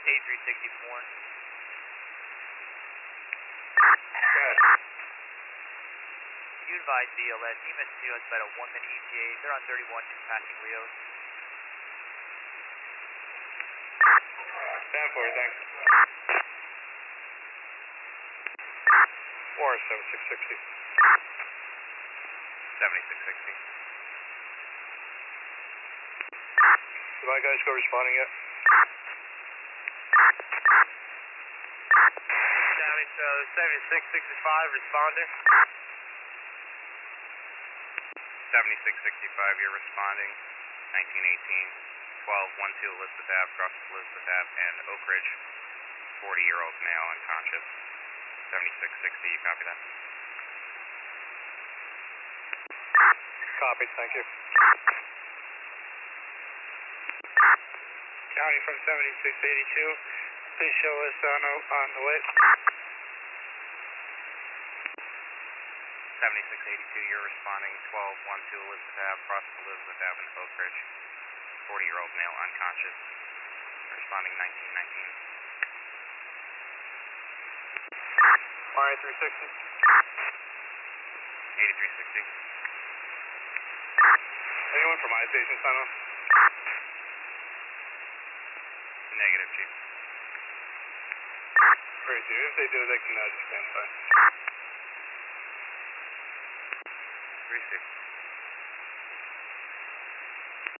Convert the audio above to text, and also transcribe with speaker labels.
Speaker 1: 8364.
Speaker 2: Good.
Speaker 1: You advise BLS, EMS 2 has about a 1 minute ETA. They're on 31, just passing Leos.
Speaker 2: Stand for it, thanks. 7660.
Speaker 1: 7660.
Speaker 2: Did my guys go responding yet?
Speaker 1: County, so 7665 responding.
Speaker 3: 7665, you're responding. 1918, 1212 Elizabeth Ave, cross Elizabeth Ave and Oak Ridge. 40-year-old male unconscious. 7660, you copy that?
Speaker 2: Copied, thank you.
Speaker 4: County from 7682, please show us on the way.
Speaker 3: 7682, you're responding. 1212 Elizabeth Ave, cross Elizabeth Ave and Oak Ridge. 40-year-old male unconscious. Responding 1919.
Speaker 2: RA 360.
Speaker 3: 8360.
Speaker 2: Anyone from my station sign on?
Speaker 3: Negative, Chief.
Speaker 2: Great, dude. If they do, they can just stand by.
Speaker 3: 36.